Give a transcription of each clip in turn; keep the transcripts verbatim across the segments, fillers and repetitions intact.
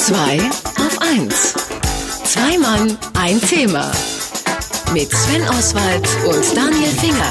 Zwei auf eins. Zwei Mann, ein Thema. Mit Sven Oswald und Daniel Finger.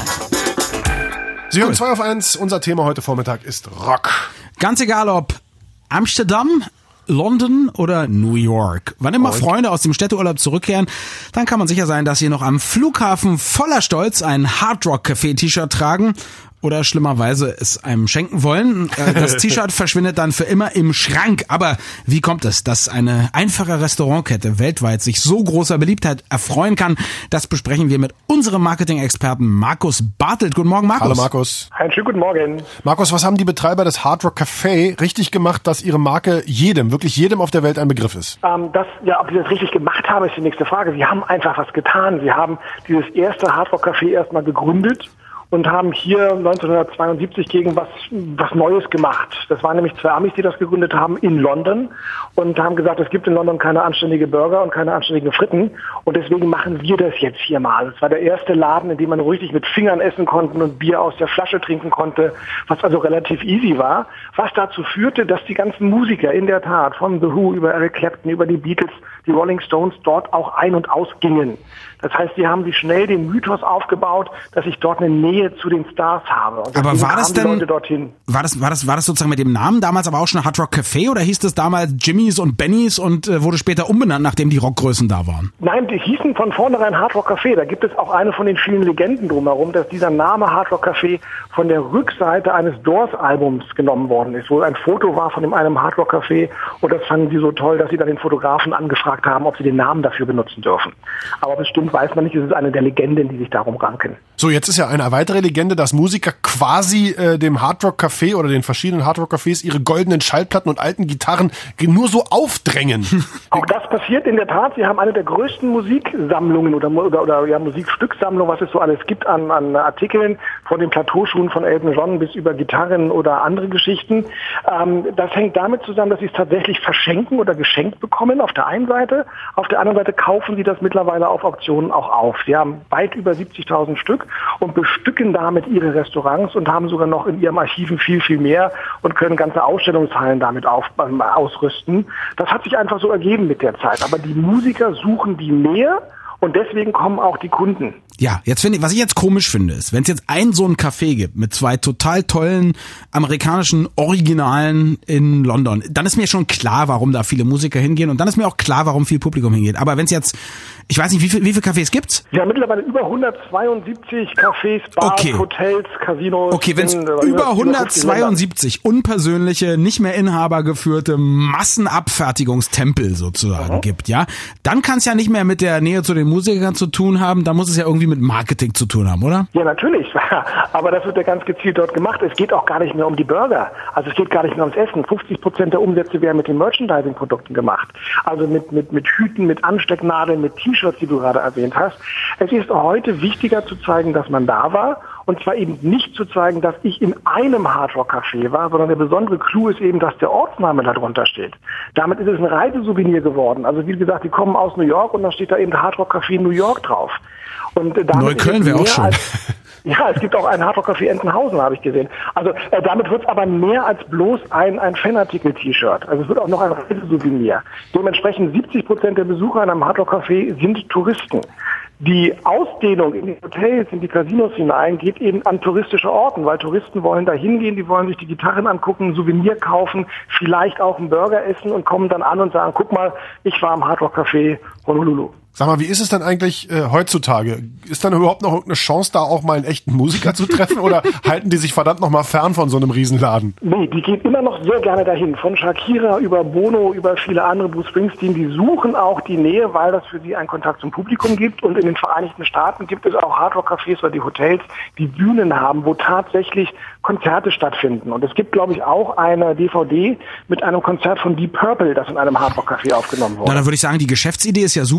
Sie hören zwei auf eins. Unser Thema heute Vormittag ist Rock. Ganz egal ob Amsterdam, London oder New York. Wann immer Freunde aus dem Städteurlaub zurückkehren, dann kann man sicher sein, dass sie noch am Flughafen voller Stolz ein Hard-Rock-Café-T-Shirt tragen oder schlimmerweise es einem schenken wollen. Das T-Shirt verschwindet dann für immer im Schrank. Aber wie kommt es, dass eine einfache Restaurantkette weltweit sich so großer Beliebtheit erfreuen kann? Das besprechen wir mit unserem Marketing-Experten Markus Bartelt. Guten Morgen, Markus. Hallo, Markus. Einen schönen guten Morgen. Markus, was haben die Betreiber des Hard Rock Café richtig gemacht, dass ihre Marke jedem, wirklich jedem auf der Welt ein Begriff ist? Ähm, das, ja, ob sie das richtig gemacht haben, ist die nächste Frage. Sie haben einfach was getan. Sie haben dieses erste Hard Rock Café erstmal gegründet und haben hier neunzehnhundertzweiundsiebzig gegen was was Neues gemacht. Das waren nämlich zwei Amis, die das gegründet haben in London und haben gesagt, es gibt in London keine anständigen Burger und keine anständigen Fritten und deswegen machen wir das jetzt hier mal. Es war der erste Laden, in dem man richtig mit Fingern essen konnte und Bier aus der Flasche trinken konnte, was also relativ easy war, was dazu führte, dass die ganzen Musiker in der Tat, von The Who über Eric Clapton, über die Beatles, die Rolling Stones dort auch ein- und ausgingen. Das heißt, sie haben sich schnell den Mythos aufgebaut, dass ich dort eine Nähe zu den Stars habe. Und aber war das denn, Leute dorthin. war das, war das, war das sozusagen mit dem Namen damals aber auch schon Hard Rock Café oder hieß das damals Jimmys und Bennys und äh, wurde später umbenannt, nachdem die Rockgrößen da waren? Nein, die hießen von vornherein Hard Rock Café. Da gibt es auch eine von den vielen Legenden drumherum, dass dieser Name Hard Rock Café von der Rückseite eines Doors-Albums genommen worden ist, wo ein Foto war von dem einem Hard Rock Café und das fanden sie so toll, dass sie dann den Fotografen angefragt haben, ob sie den Namen dafür benutzen dürfen. Aber bestimmt weiß man nicht, es ist eine der Legenden, die sich darum ranken. So, jetzt ist ja eine weitere Legende, dass Musiker quasi äh, dem Hard Rock Café oder den verschiedenen Hard Rock Cafés ihre goldenen Schallplatten und alten Gitarren nur so aufdrängen. Auch das passiert in der Tat. Sie haben eine der größten Musiksammlungen oder, oder, oder ja, Musikstücksammlungen, was es so alles gibt an, an Artikeln, von den Plateauschuhen von Elton John bis über Gitarren oder andere Geschichten. Ähm, das hängt damit zusammen, dass sie es tatsächlich verschenken oder geschenkt bekommen auf der einen Seite. Auf der anderen Seite kaufen sie das mittlerweile auf Auktionen auch auf. Sie haben weit über siebzigtausend Stück und bestücken damit ihre Restaurants und haben sogar noch in ihrem Archiven viel, viel mehr und können ganze Ausstellungshallen damit auf, äh, ausrüsten. Das hat sich einfach so ergeben mit der Zeit. Aber die Musiker suchen die mehr und deswegen kommen auch die Kunden. Ja, jetzt finde ich, was ich jetzt komisch finde, ist, wenn es jetzt ein so ein Café gibt mit zwei total tollen amerikanischen Originalen in London, dann ist mir schon klar, warum da viele Musiker hingehen und dann ist mir auch klar, warum viel Publikum hingeht. Aber wenn es jetzt, ich weiß nicht, wie viel, wie viele Cafés gibt's? Wir haben mittlerweile über hundertzweiundsiebzig Cafés, Bars, okay. Hotels, Casinos. Okay, wenn es über, über hundertzweiundsiebzig unpersönliche, nicht mehr inhabergeführte Massenabfertigungstempel sozusagen mhm. gibt, ja, dann kann es ja nicht mehr mit der Nähe zu den Musikern zu tun haben, da muss es ja irgendwie mit Marketing zu tun haben, oder? Ja, natürlich. Aber das wird ja ganz gezielt dort gemacht. Es geht auch gar nicht mehr um die Burger. Also es geht gar nicht mehr ums Essen. fünfzig Prozent der Umsätze werden mit den Merchandising-Produkten gemacht. Also mit, mit, mit Hüten, mit Anstecknadeln, mit T-Shirts, die du gerade erwähnt hast. Es ist heute wichtiger zu zeigen, dass man da war. Und zwar eben nicht zu zeigen, dass ich in einem Hard Rock Café war, sondern der besondere Clou ist eben, dass der Ortsname da drunter steht. Damit ist es ein Reisesouvenir geworden. Also wie gesagt, die kommen aus New York und dann steht da eben Hard Rock Café New York drauf. Und Neukölln wäre auch schön. Als, ja, es gibt auch einen Hard Rock Café Entenhausen, habe ich gesehen. Also äh, damit wird es aber mehr als bloß ein, ein Fanartikel-T-Shirt. Also es wird auch noch ein Reisesouvenir. Dementsprechend siebzig Prozent der Besucher in einem Hard Rock Café sind Touristen. Die Ausdehnung in die Hotels, in die Casinos hinein geht eben an touristische Orten, weil Touristen wollen da hingehen, die wollen sich die Gitarren angucken, ein Souvenir kaufen, vielleicht auch einen Burger essen und kommen dann an und sagen, guck mal, ich war im Hard Rock Café Honolulu. Sag mal, wie ist es denn eigentlich äh, heutzutage? Ist dann überhaupt noch irgendeine Chance, da auch mal einen echten Musiker zu treffen oder halten die sich verdammt noch mal fern von so einem Riesenladen? Nee, die gehen immer noch sehr gerne dahin. Von Shakira über Bono, über viele andere, Bruce Springsteen, die suchen auch die Nähe, weil das für sie einen Kontakt zum Publikum gibt. Und in den Vereinigten Staaten gibt es auch Hardrock-Cafés oder die Hotels, die Bühnen haben, wo tatsächlich Konzerte stattfinden. Und es gibt, glaube ich, auch eine D V D mit einem Konzert von Deep Purple, das in einem Hardrock-Café aufgenommen wurde. Na, dann würde ich sagen, die Geschäftsidee ist ja super, die kann man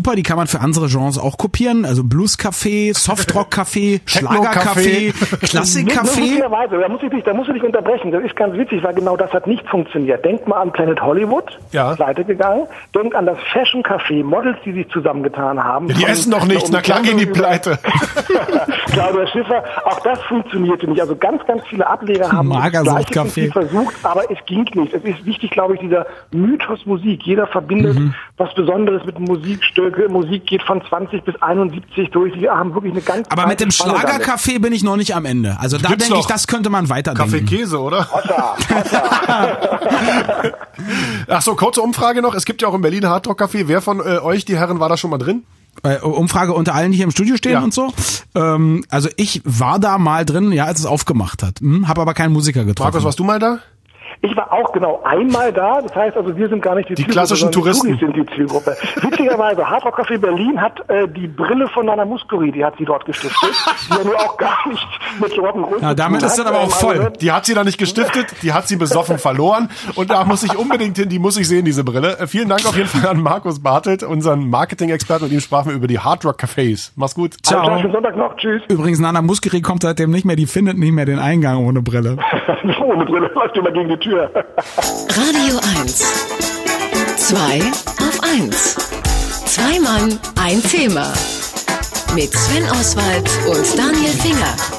für andere Genres auch kopieren? Also Blues-Café, Softrock-Café, Schlager-Café, Klassik-Café? Da muss ich dich, da muss ich dich unterbrechen. Das ist ganz witzig, weil genau das hat nicht funktioniert. Denk mal an Planet Hollywood, ja. pleite gegangen. Denk an das Fashion-Café, Models, die sich zusammengetan haben. Ja, die essen doch nichts, na klar gehen die pleite. Claudia Schiffer, auch das funktionierte nicht. Also ganz, ganz viele Ableger haben das gleiche Prinzip versucht, aber es ging nicht. Es ist wichtig, glaube ich, dieser Mythos Musik. Jeder verbindet mhm. was Besonderes mit Musikstücke. Musik geht von zwanzig bis einundsiebzig durch. Die haben wirklich eine ganz Aber mit dem Schlagercafé bin ich noch nicht am Ende. Also da denke ich, das könnte man weiterdenken. Kaffee Käse, oder? Otta, Otta. Ach so, kurze Umfrage noch. Es gibt ja auch im Berlin Hardrock-Café. Wer von äh, euch, die Herren, war da schon mal drin? Äh, Umfrage unter allen, die hier im Studio stehen ja. und so. Ähm, also ich war da mal drin, ja, als es aufgemacht hat. Hm, habe aber keinen Musiker getroffen. Markus, warst du mal da? Ich war auch genau einmal da, das heißt also, wir sind gar nicht die, die Zielgruppe, klassischen Touristen. Die sind die Zielgruppe. Witzigerweise, Hardrock Café Berlin hat äh, die Brille von Nana Muscuri, die hat sie dort gestiftet, die ja nur auch gar nicht mit Rock'n'Roll ja, damit ist dann aber auch voll. Die hat sie da nicht gestiftet, die hat sie besoffen verloren und da muss ich unbedingt hin, die muss ich sehen, diese Brille. Äh, vielen Dank auf jeden Fall an Markus Bartelt, unseren Marketing-Experten, und ihm sprachen wir über die Hardrock Cafés. Mach's gut. Ciao. Also, schönen Sonntag noch, tschüss. Übrigens, Nana Muscuri kommt seitdem nicht mehr, die findet nicht mehr den Eingang ohne Brille. Ohne Brille läuft immer gegen die Tür. Radio eins. Zwei auf eins. Zwei Mann, ein Thema. Mit Sven Oswald und Daniel Finger.